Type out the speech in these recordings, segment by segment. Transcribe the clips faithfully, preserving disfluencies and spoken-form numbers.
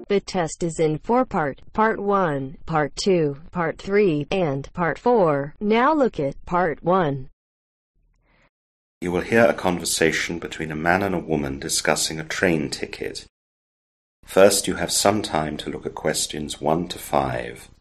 The test is in four-part, Part one, Part two, Part three, and Part four. Now look at Part one. You will hear a conversation between a man and a woman discussing a train ticket. First, you have some time to look at questions one to five.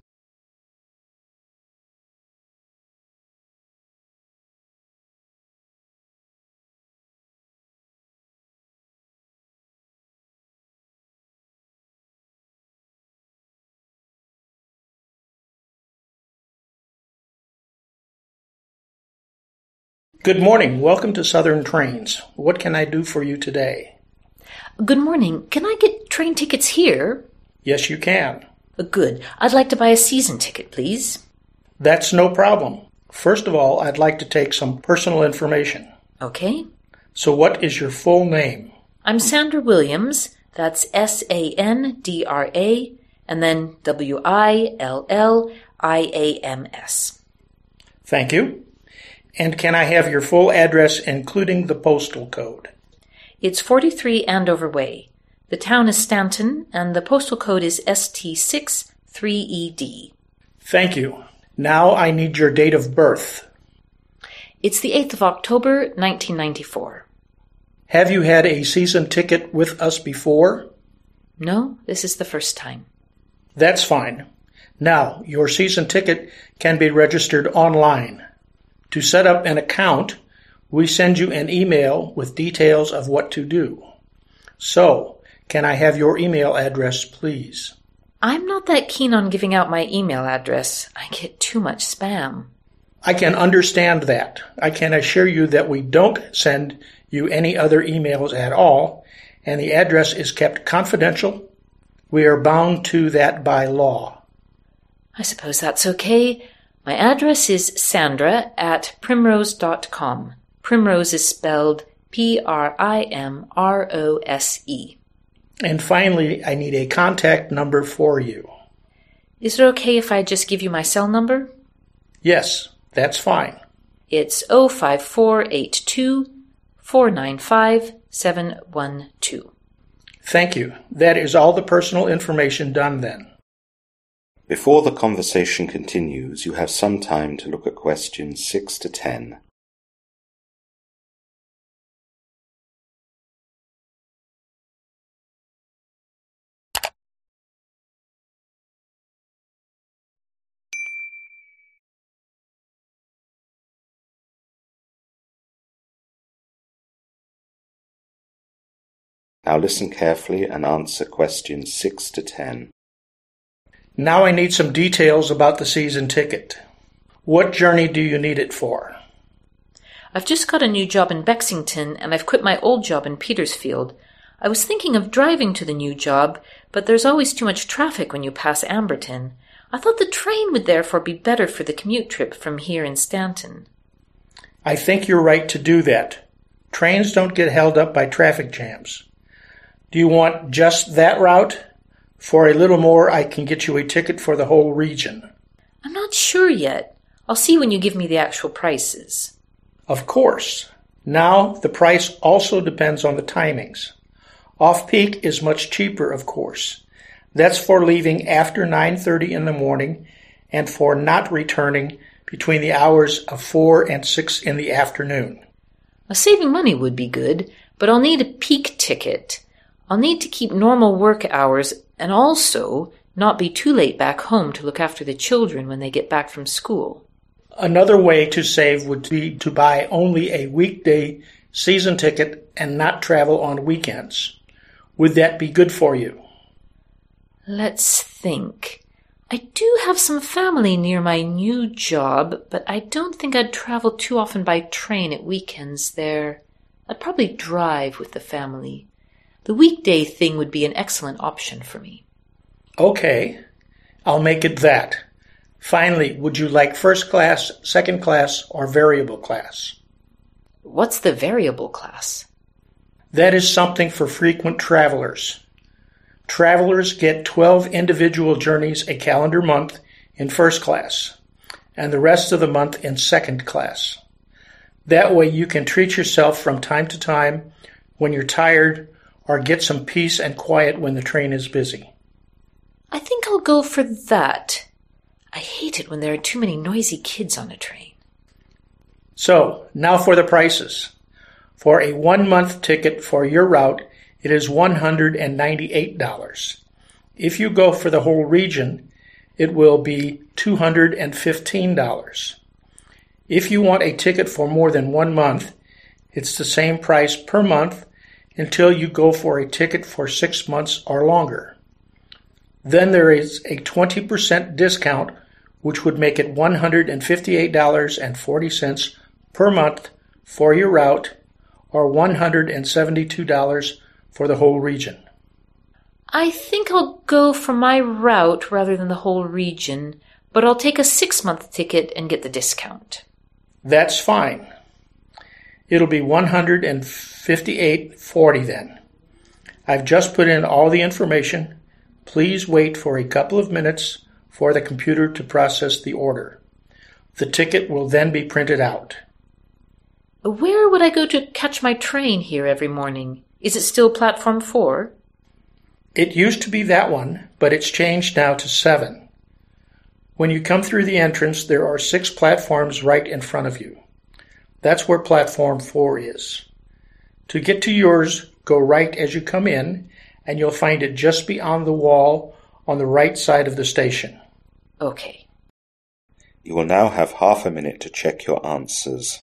Good morning. Welcome to Southern Trains. What can I do for you today? Good morning. Can I get train tickets here? Yes, you can. Good. I'd like to buy a season ticket, please. That's no problem. First of all, I'd like to take some personal information. Okay. So what is your full name? I'm Sandra Williams. That's S A N D R A, and then W I L L I A M S. Thank you. And can I have your full address, including the postal code? It's forty-three Andover Way. The town is Stanton, and the postal code is S T six three E D. Thank you. Now I need your date of birth. It's the eighth of October, nineteen ninety-four. Have you had a season ticket with us before? No, this is the first time. That's fine. Now, your season ticket can be registered online. To set up an account, we send you an email with details of what to do. So, can I have your email address, please? I'm not that keen on giving out my email address. I get too much spam. I can understand that. I can assure you that we don't send you any other emails at all, and the address is kept confidential. We are bound to that by law. I suppose that's okay. My address is sandra at primrose dot com. Primrose is spelled P R I M R O S E. And finally, I need a contact number for you. Is it okay if I just give you my cell number? Yes, that's fine. It's oh five four eight two, four nine five, seven one two. Thank you. That is all the personal information done then. Before the conversation continues, you have some time to look at questions six to ten. Now listen carefully and answer questions six to ten. Now I need some details about the season ticket. What journey do you need it for? I've just got a new job in Bexington, and I've quit my old job in Petersfield. I was thinking of driving to the new job, but there's always too much traffic when you pass Amberton. I thought the train would therefore be better for the commute trip from here in Stanton. I think you're right to do that. Trains don't get held up by traffic jams. Do you want just that route? For a little more, I can get you a ticket for the whole region. I'm not sure yet. I'll see when you give me the actual prices. Of course. Now, the price also depends on the timings. Off-peak is much cheaper, of course. That's for leaving after nine thirty in the morning and for not returning between the hours of four and six in the afternoon. Now, saving money would be good, but I'll need a peak ticket. I'll need to keep normal work hours and also not be too late back home to look after the children when they get back from school. Another way to save would be to buy only a weekday season ticket and not travel on weekends. Would that be good for you? Let's think. I do have some family near my new job, but I don't think I'd travel too often by train at weekends there. I'd probably drive with the family. The weekday thing would be an excellent option for me. Okay, I'll make it that. Finally, would you like first class, second class, or variable class? What's the variable class? That is something for frequent travelers. Travelers get twelve individual journeys a calendar month in first class, and the rest of the month in second class. That way you can treat yourself from time to time when you're tired or get some peace and quiet when the train is busy. I think I'll go for that. I hate it when there are too many noisy kids on a train. So, now for the prices. For a one-month ticket for your route, it is one hundred ninety-eight dollars. If you go for the whole region, it will be two hundred fifteen dollars. If you want a ticket for more than one month, it's the same price per month until you go for a ticket for six months or longer. Then there is a twenty percent discount, which would make it one hundred fifty-eight dollars and forty cents per month for your route, or one hundred seventy-two dollars for the whole region. I think I'll go for my route rather than the whole region, but I'll take a six-month ticket and get the discount. That's fine. It'll be one hundred fifty-eight dollars and forty cents then. I've just put in all the information. Please wait for a couple of minutes for the computer to process the order. The ticket will then be printed out. Where would I go to catch my train here every morning? Is it still platform four? It used to be that one, but it's changed now to seven. When you come through the entrance, there are six platforms right in front of you. That's where platform four is. To get to yours, go right as you come in, and you'll find it just beyond the wall on the right side of the station. Okay. You will now have half a minute to check your answers.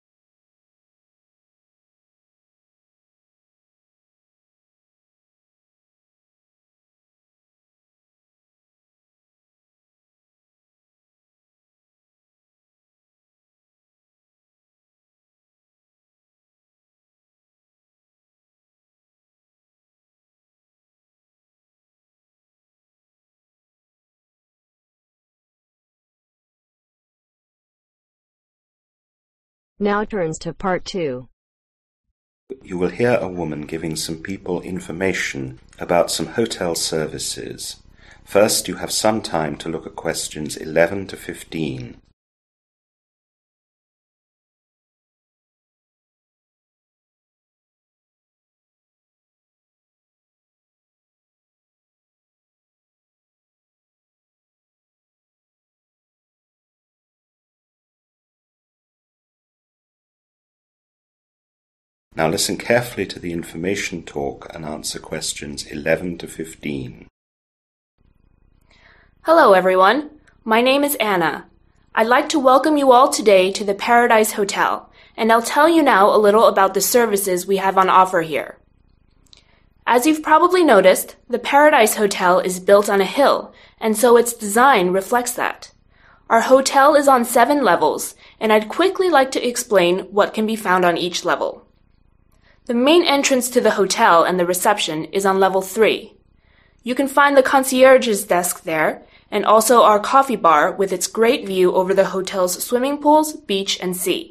Now turns to part two. You will hear a woman giving some people information about some hotel services. First, you have some time to look at questions eleven to fifteen. Now listen carefully to the information talk and answer questions eleven to fifteen. Hello, everyone. My name is Anna. I'd like to welcome you all today to the Paradise Hotel, and I'll tell you now a little about the services we have on offer here. As you've probably noticed, the Paradise Hotel is built on a hill, and so its design reflects that. Our hotel is on seven levels, and I'd quickly like to explain what can be found on each level. The main entrance to the hotel and the reception is on level three. You can find the concierge's desk there, and also our coffee bar with its great view over the hotel's swimming pools, beach, and sea.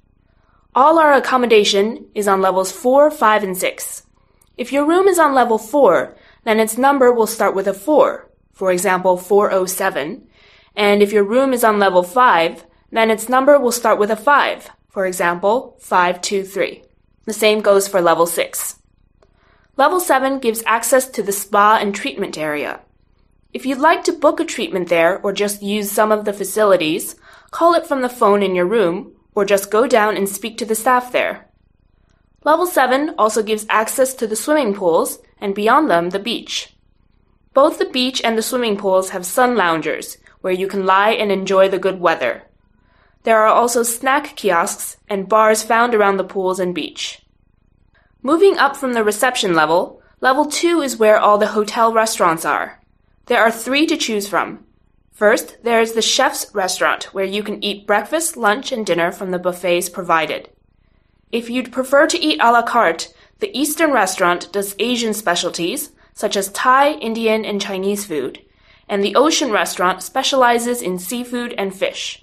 All our accommodation is on levels four, five, and six. If your room is on level four, then its number will start with a four, for example four oh seven, and if your room is on level five, then its number will start with a five, for example five two three. The same goes for level six. Level seven gives access to the spa and treatment area. If you'd like to book a treatment there or just use some of the facilities, call it from the phone in your room or just go down and speak to the staff there. Level seven also gives access to the swimming pools and beyond them the beach. Both the beach and the swimming pools have sun loungers where you can lie and enjoy the good weather. There are also snack kiosks and bars found around the pools and beach. Moving up from the reception level, level two is where all the hotel restaurants are. There are three to choose from. First, there is the chef's restaurant, where you can eat breakfast, lunch, and dinner from the buffets provided. If you'd prefer to eat a la carte, the Eastern restaurant does Asian specialties, such as Thai, Indian, and Chinese food, and the Ocean restaurant specializes in seafood and fish.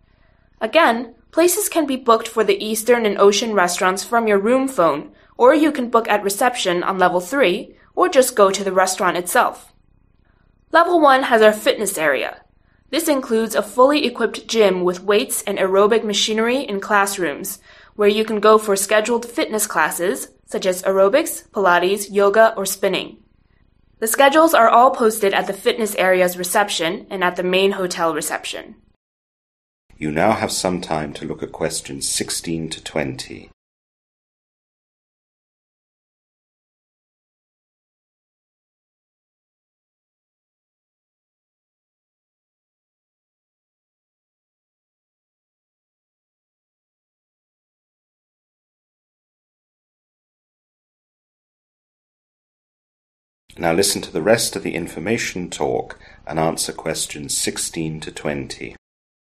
Again, places can be booked for the Eastern and Ocean restaurants from your room phone, or you can book at reception on level three, or just go to the restaurant itself. Level one has our fitness area. This includes a fully equipped gym with weights and aerobic machinery in classrooms, where you can go for scheduled fitness classes, such as aerobics, Pilates, yoga, or spinning. The The schedules are all posted at the fitness area's reception and at the main hotel reception. You now have some time to look at questions sixteen to twenty. Now listen to the rest of the information talk and answer questions sixteen to twenty.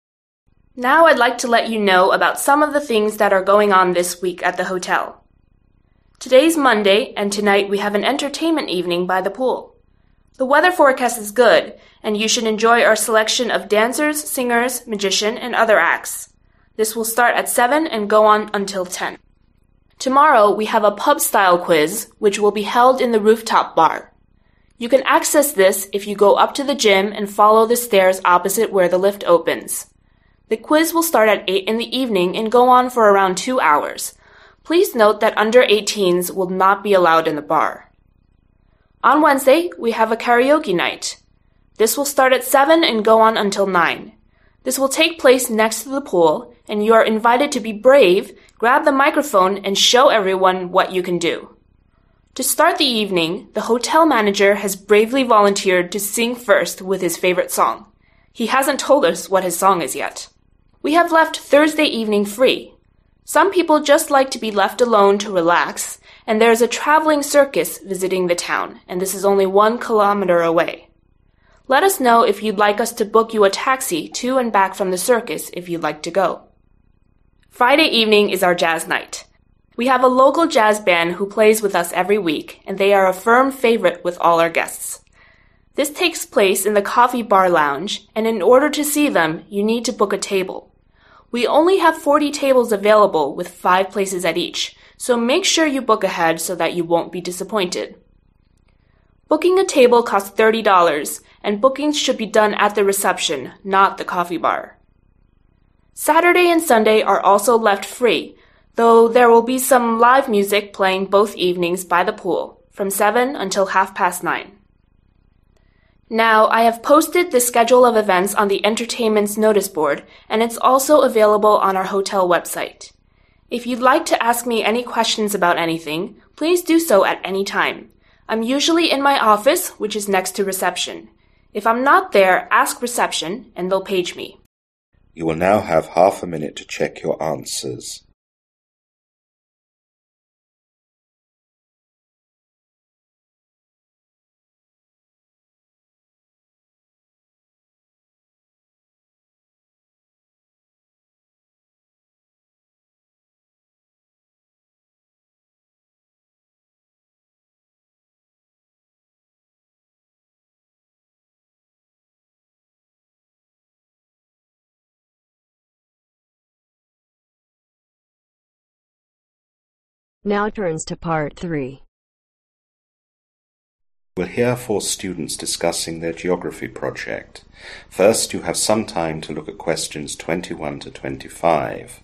Now I'd like to let you know about some of the things that are going on this week at the hotel. Today's Monday, and tonight we have an entertainment evening by the pool. The weather forecast is good, and you should enjoy our selection of dancers, singers, magician, and other acts. This will start at seven and go on until ten. Tomorrow we have a pub-style quiz, which will be held in the rooftop bar. You can access this if you go up to the gym and follow the stairs opposite where the lift opens. The quiz will start at eight in the evening and go on for around two hours. Please note that under eighteens will not be allowed in the bar. On Wednesday, we have a karaoke night. This will start at seven and go on until nine. This will take place next to the pool, and you are invited to be brave, grab the microphone, and show everyone what you can do. To start the evening, the hotel manager has bravely volunteered to sing first with his favorite song. He hasn't told us what his song is yet. We have left Thursday evening free. Some people just like to be left alone to relax, and there's a traveling circus visiting the town, and this is only one kilometer away. Let us know if you'd like us to book you a taxi to and back from the circus if you'd like to go. Friday evening is our jazz night. We have a local jazz band who plays with us every week, and they are a firm favorite with all our guests. This takes place in the Coffee Bar Lounge, and in order to see them, you need to book a table. We only have forty tables available with five places at each, so make sure you book ahead so that you won't be disappointed. Booking a table costs thirty dollars, and bookings should be done at the reception, not the coffee bar. Saturday and Sunday are also left free, though there will be some live music playing both evenings by the pool, from seven until half past nine. Now, I have posted the schedule of events on the entertainment's notice board, and it's also available on our hotel website. If you'd like to ask me any questions about anything, please do so at any time. I'm usually in my office, which is next to reception. If I'm not there, ask reception, and they'll page me. You will now have half a minute to check your answers. Now turns to part three. We'll hear four students discussing their geography project. First, you have some time to look at questions twenty-one to twenty-five.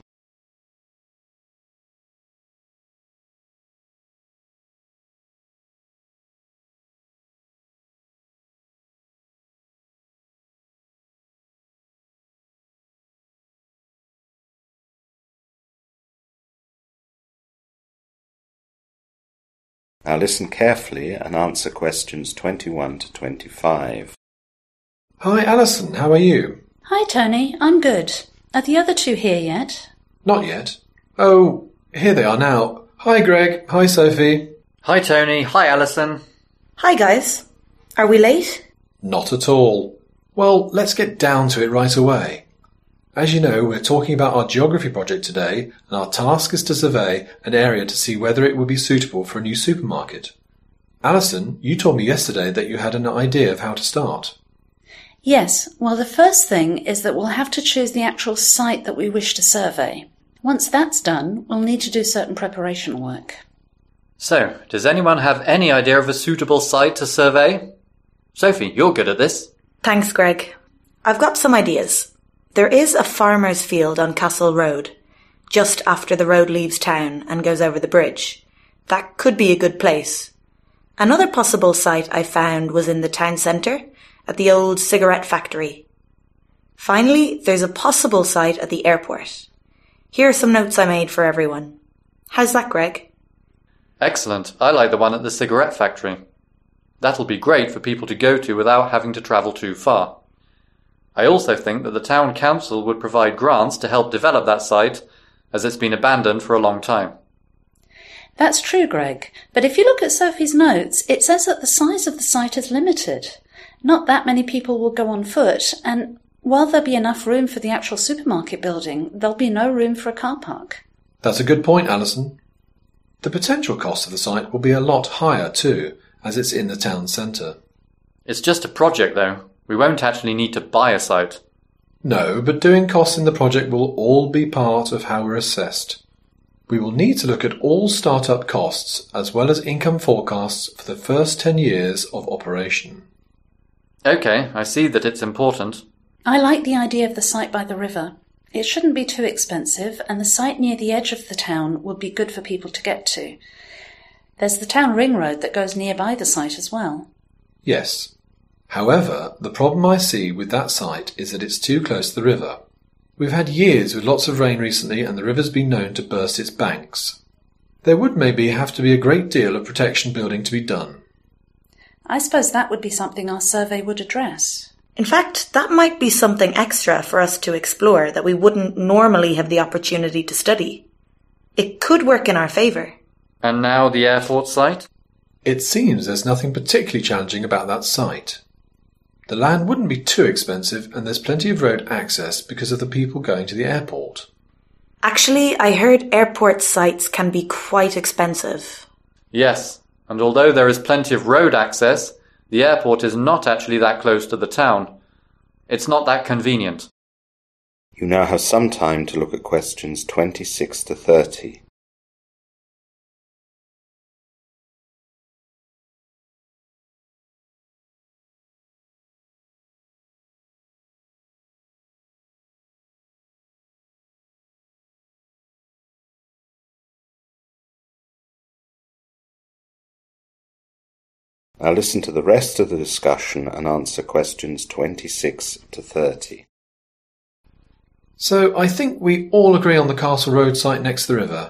Now listen carefully and answer questions twenty-one to twenty-five. Hi, Alison. How are you? Hi, Tony. I'm good. Are the other two here yet? Not yet. Oh, here they are now. Hi, Greg. Hi, Sophie. Hi, Tony. Hi, Alison. Hi, guys. Are we late? Not at all. Well, let's get down to it right away. As you know, we're talking about our geography project today, and our task is to survey an area to see whether it would be suitable for a new supermarket. Alison, you told me yesterday that you had an idea of how to start. Yes. Well, the first thing is that we'll have to choose the actual site that we wish to survey. Once that's done, we'll need to do certain preparation work. So, does anyone have any idea of a suitable site to survey? Sophie, you're good at this. Thanks, Greg. I've got some ideas. There is a farmer's field on Castle Road, just after the road leaves town and goes over the bridge. That could be a good place. Another possible site I found was in the town centre, at the old cigarette factory. Finally, there's a possible site at the airport. Here are some notes I made for everyone. How's that, Greg? Excellent. I like the one at the cigarette factory. That'll be great for people to go to without having to travel too far. I also think that the town council would provide grants to help develop that site, as it's been abandoned for a long time. That's true, Greg, but if you look at Sophie's notes, it says that the size of the site is limited. Not that many people will go on foot, and while there'll be enough room for the actual supermarket building, there'll be no room for a car park. That's a good point, Alison. The potential cost of the site will be a lot higher too, as it's in the town centre. It's just a project, though. We won't actually need to buy a site. No, but doing costs in the project will all be part of how we're assessed. We will need to look at all start-up costs as well as income forecasts for the first ten years of operation. OK, I see that it's important. I like the idea of the site by the river. It shouldn't be too expensive, and the site near the edge of the town would be good for people to get to. There's the town ring road that goes nearby the site as well. Yes. However, the problem I see with that site is that it's too close to the river. We've had years with lots of rain recently, and the river's been known to burst its banks. There would maybe have to be a great deal of protection building to be done. I suppose that would be something our survey would address. In fact, that might be something extra for us to explore that we wouldn't normally have the opportunity to study. It could work in our favour. And now the airport site? It seems there's nothing particularly challenging about that site. The land wouldn't be too expensive, and there's plenty of road access because of the people going to the airport. Actually, I heard airport sites can be quite expensive. Yes, and although there is plenty of road access, the airport is not actually that close to the town. It's not that convenient. You now have some time to look at questions twenty-six to thirty. Now listen to the rest of the discussion and answer questions twenty-six to thirty. So I think we all agree on the Castle Road site next to the river.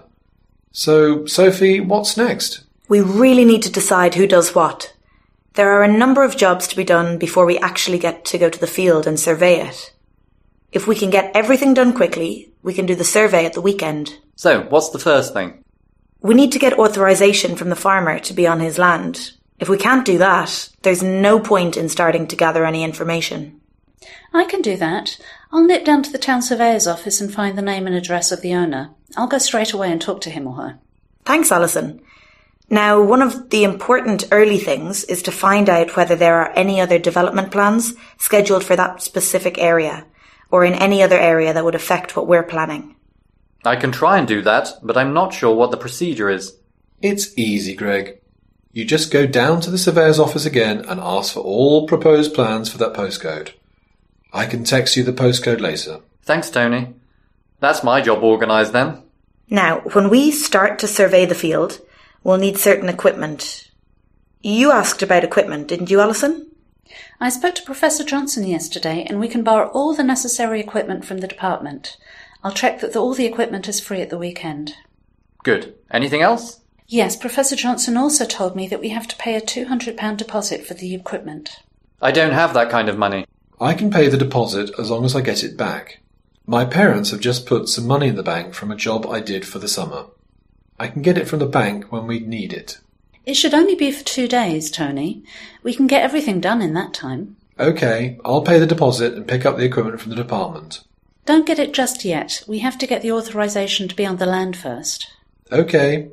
So, Sophie, what's next? We really need to decide who does what. There are a number of jobs to be done before we actually get to go to the field and survey it. If we can get everything done quickly, we can do the survey at the weekend. So, what's the first thing? We need to get authorization from the farmer to be on his land. If we can't do that, there's no point in starting to gather any information. I can do that. I'll nip down to the town surveyor's office and find the name and address of the owner. I'll go straight away and talk to him or her. Thanks, Alison. Now, one of the important early things is to find out whether there are any other development plans scheduled for that specific area, or in any other area that would affect what we're planning. I can try and do that, but I'm not sure what the procedure is. It's easy, Greg. You just go down to the surveyor's office again and ask for all proposed plans for that postcode. I can text you the postcode later. Thanks, Tony. That's my job organised then. Now, when we start to survey the field, we'll need certain equipment. You asked about equipment, didn't you, Alison? I spoke to Professor Johnson yesterday, and we can borrow all the necessary equipment from the department. I'll check that the, all the equipment is free at the weekend. Good. Anything else? Yes, Professor Johnson also told me that we have to pay a two hundred pounds deposit for the equipment. I don't have that kind of money. I can pay the deposit as long as I get it back. My parents have just put some money in the bank from a job I did for the summer. I can get it from the bank when we need it. It should only be for two days, Tony. We can get everything done in that time. OK, I'll pay the deposit and pick up the equipment from the department. Don't get it just yet. We have to get the authorisation to be on the land first. OK.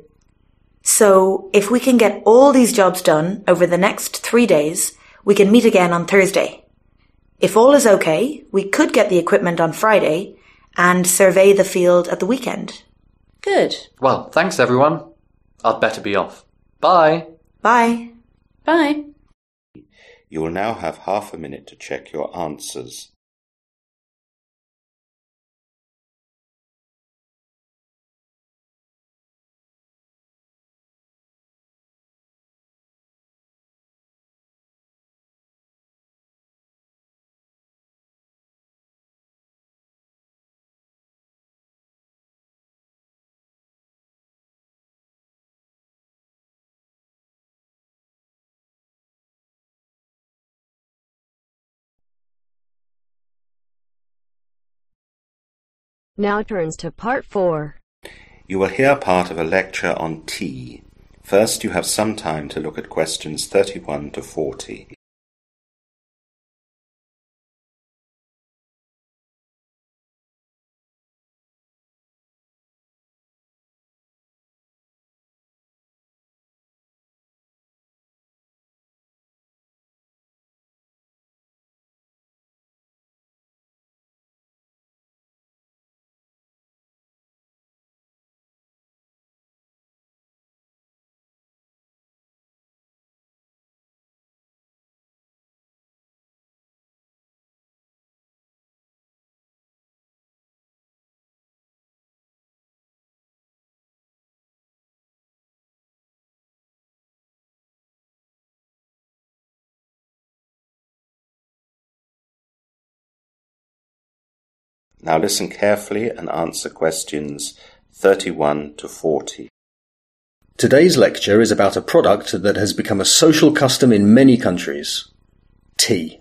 So, if we can get all these jobs done over the next three days, we can meet again on Thursday. If all is okay, we could get the equipment on Friday and survey the field at the weekend. Good. Well, thanks everyone. I'd better be off. Bye. Bye. Bye. You will now have half a minute to check your answers. now turns to Part four. You will hear part of a lecture on tea. First, you have some time to look at questions thirty-one to forty. Now listen carefully and answer questions thirty-one to forty. Today's lecture is about a product that has become a social custom in many countries. Tea.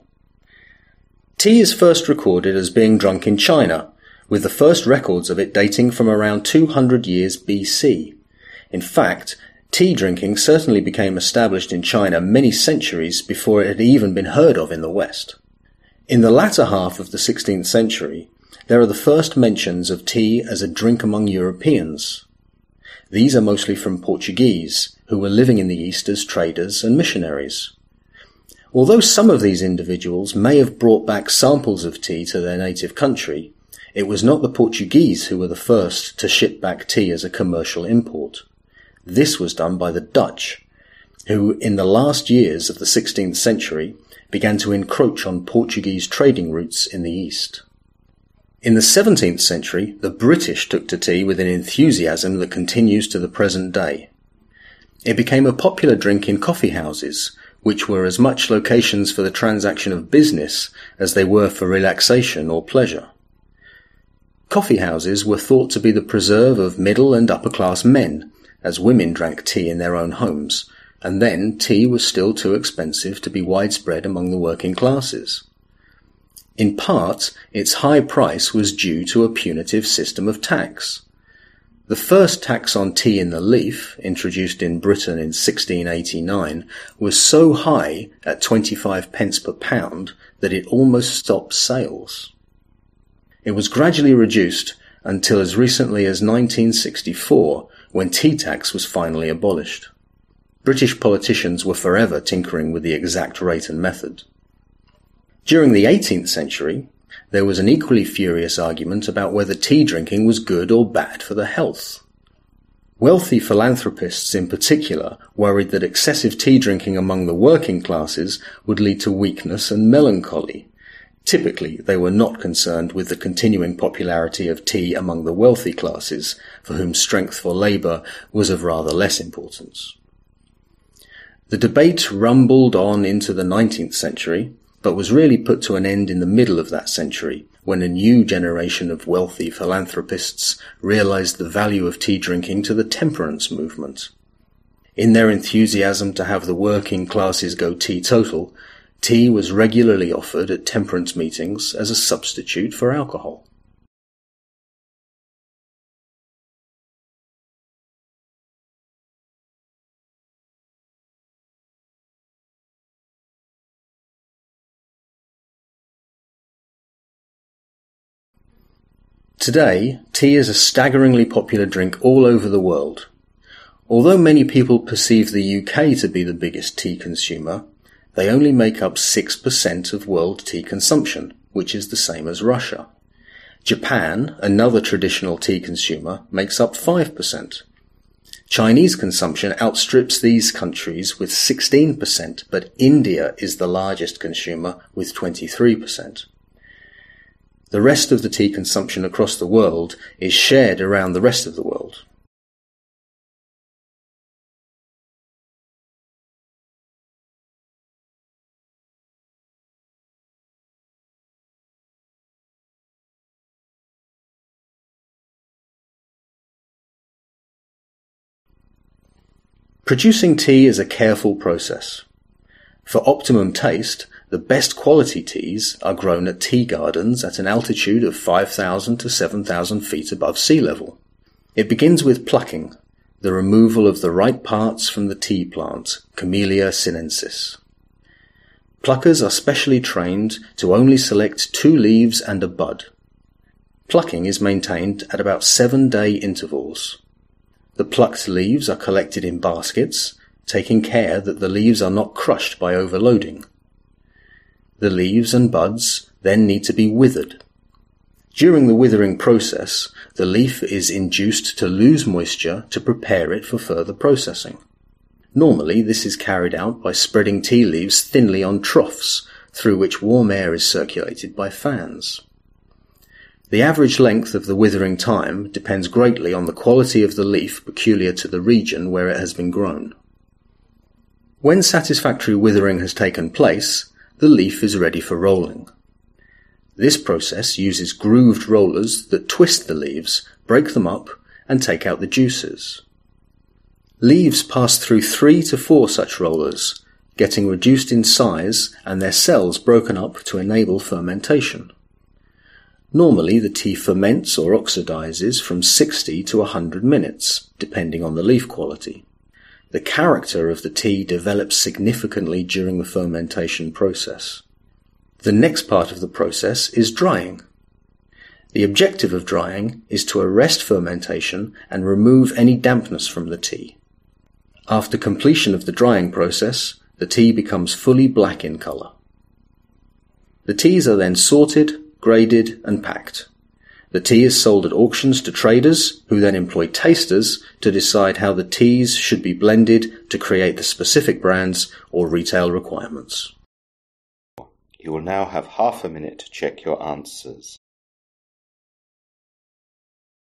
Tea is first recorded as being drunk in China, with the first records of it dating from around two hundred years B C. In fact, tea drinking certainly became established in China many centuries before it had even been heard of in the West. In the latter half of the sixteenth century, there are the first mentions of tea as a drink among Europeans. These are mostly from Portuguese, who were living in the East as traders and missionaries. Although some of these individuals may have brought back samples of tea to their native country, it was not the Portuguese who were the first to ship back tea as a commercial import. This was done by the Dutch, who in the last years of the sixteenth century began to encroach on Portuguese trading routes in the East. In the seventeenth century, the British took to tea with an enthusiasm that continues to the present day. It became a popular drink in coffee houses, which were as much locations for the transaction of business as they were for relaxation or pleasure. Coffee houses were thought to be the preserve of middle and upper class men, as women drank tea in their own homes, and then tea was still too expensive to be widespread among the working classes. In part, its high price was due to a punitive system of tax. The first tax on tea in the leaf, introduced in Britain in sixteen eighty-nine, was so high at twenty-five pence per pound that it almost stopped sales. It was gradually reduced until as recently as nineteen sixty-four, when tea tax was finally abolished. British politicians were forever tinkering with the exact rate and method. During the eighteenth century, there was an equally furious argument about whether tea drinking was good or bad for the health. Wealthy philanthropists in particular worried that excessive tea drinking among the working classes would lead to weakness and melancholy. Typically, they were not concerned with the continuing popularity of tea among the wealthy classes, for whom strength for labour was of rather less importance. The debate rumbled on into the nineteenth century, but was really put to an end in the middle of that century, when a new generation of wealthy philanthropists realized the value of tea drinking to the temperance movement. In their enthusiasm to have the working classes go teetotal, tea was regularly offered at temperance meetings as a substitute for alcohol. Today, tea is a staggeringly popular drink all over the world. Although many people perceive the U K to be the biggest tea consumer, they only make up six percent of world tea consumption, which is the same as Russia. Japan, another traditional tea consumer, makes up five percent. Chinese consumption outstrips these countries with sixteen percent, but India is the largest consumer with twenty-three percent. The rest of the tea consumption across the world is shared around the rest of the world. Producing tea is a careful process. For optimum taste, The best quality teas are grown at tea gardens at an altitude of five thousand to seven thousand feet above sea level. It begins with plucking, the removal of the ripe parts from the tea plant, Camellia sinensis. Pluckers are specially trained to only select two leaves and a bud. Plucking is maintained at about seven-day intervals. The plucked leaves are collected in baskets, taking care that the leaves are not crushed by overloading. The leaves and buds then need to be withered. During the withering process, the leaf is induced to lose moisture to prepare it for further processing. Normally, this is carried out by spreading tea leaves thinly on troughs, through which warm air is circulated by fans. The average length of the withering time depends greatly on the quality of the leaf peculiar to the region where it has been grown. When satisfactory withering has taken place, the leaf is ready for rolling. This process uses grooved rollers that twist the leaves, break them up, and take out the juices. Leaves pass through three to four such rollers, getting reduced in size and their cells broken up to enable fermentation. Normally the tea ferments or oxidizes from sixty to one hundred minutes, depending on the leaf quality. The character of the tea develops significantly during the fermentation process. The next part of the process is drying. The objective of drying is to arrest fermentation and remove any dampness from the tea. After completion of the drying process, the tea becomes fully black in colour. The teas are then sorted, graded and packed. The tea is sold at auctions to traders, who then employ tasters to decide how the teas should be blended to create the specific brands or retail requirements. You will now have half a minute to check your answers.